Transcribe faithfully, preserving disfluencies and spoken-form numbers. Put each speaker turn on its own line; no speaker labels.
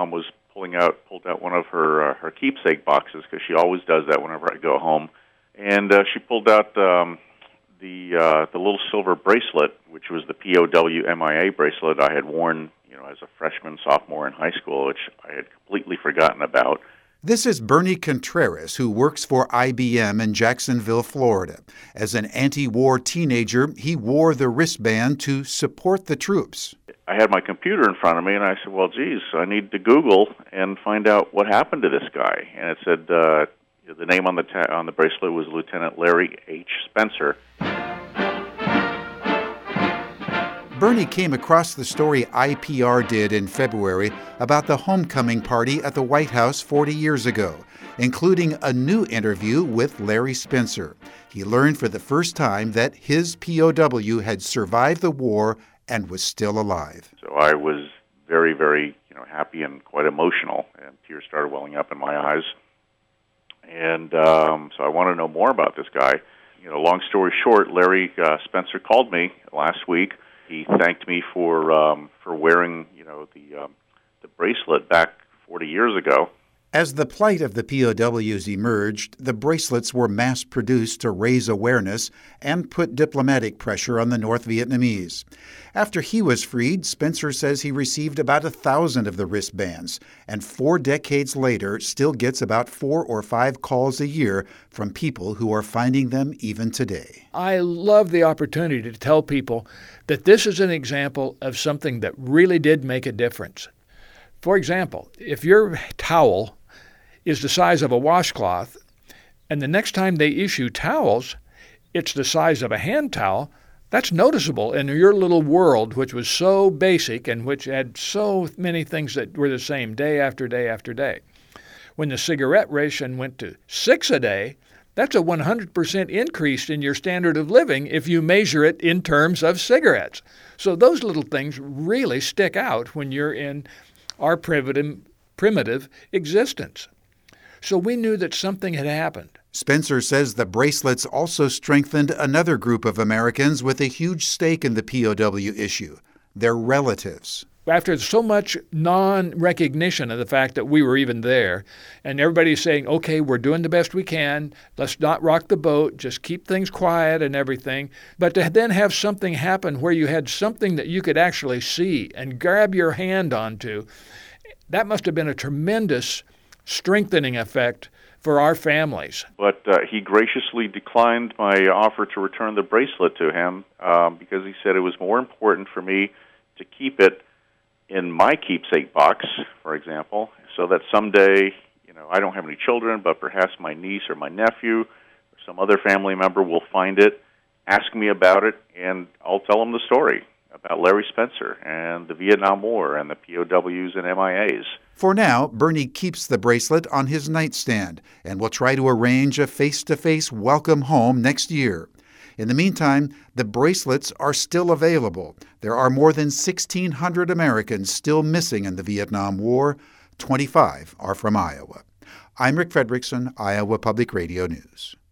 mom was pulling out pulled out one of her uh, her keepsake boxes, because she always does that whenever I go home, and uh, she pulled out um, the uh, the little silver bracelet, which was the P O W M I A bracelet I had worn, you know, as a freshman, sophomore in high school, which I had completely forgotten about.
This is Bernie Contreras, who works for I B M in Jacksonville, Florida. As an anti-war teenager, he wore the wristband to support the troops.
I had my computer in front of me, and I said, well, geez, I need to Google and find out what happened to this guy. And it said uh, the name on the ta- on the bracelet was Lieutenant Larry H. Spencer.
Bernie came across the story I P R did in February about the homecoming party at the White House forty years ago, including a new interview with Larry Spencer. He learned for the first time that his P O W had survived the war and was still alive.
So I was very, very, you know, happy and quite emotional, and tears started welling up in my eyes. And um, so I want to know more about this guy. You know, long story short, Larry uh, Spencer called me last week. He thanked me for um, for wearing, you know, the um, the bracelet back forty years ago.
As the plight of the P O Ws emerged, the bracelets were mass-produced to raise awareness and put diplomatic pressure on the North Vietnamese. After he was freed, Spencer says he received about a thousand of the wristbands, and four decades later still gets about four or five calls a year from people who are finding them even today.
I love the opportunity to tell people that this is an example of something that really did make a difference. For example, if your towel is the size of a washcloth, and the next time they issue towels, it's the size of a hand towel, that's noticeable in your little world, which was so basic and which had so many things that were the same day after day after day. When the cigarette ration went to six a day, that's a one hundred percent increase in your standard of living if you measure it in terms of cigarettes. So those little things really stick out when you're in our primitive, primitive existence. So we knew that something had happened.
Spencer says the bracelets also strengthened another group of Americans with a huge stake in the P O W issue, their relatives.
After so much non-recognition of the fact that we were even there, and everybody's saying, okay, we're doing the best we can, let's not rock the boat, just keep things quiet and everything, but to then have something happen where you had something that you could actually see and grab your hand onto, that must have been a tremendous strengthening effect for our families.
But uh, he graciously declined my offer to return the bracelet to him um, because he said it was more important for me to keep it in my keepsake box, for example, so that someday, you know, I don't have any children, but perhaps my niece or my nephew or some other family member will find it, ask me about it, and I'll tell them the story about Larry Spencer and the Vietnam War and the P O Ws and M I As.
For now, Bernie keeps the bracelet on his nightstand and will try to arrange a face-to-face welcome home next year. In the meantime, the bracelets are still available. There are more than sixteen hundred Americans still missing in the Vietnam War. twenty-five are from Iowa. I'm Rick Fredrickson, Iowa Public Radio News.